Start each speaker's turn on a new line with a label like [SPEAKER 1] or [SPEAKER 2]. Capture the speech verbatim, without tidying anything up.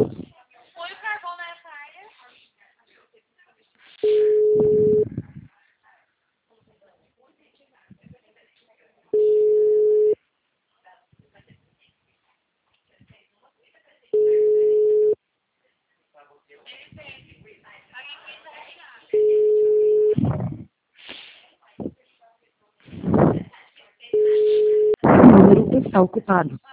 [SPEAKER 1] Põe o carvão na praia.
[SPEAKER 2] O número está ocupado.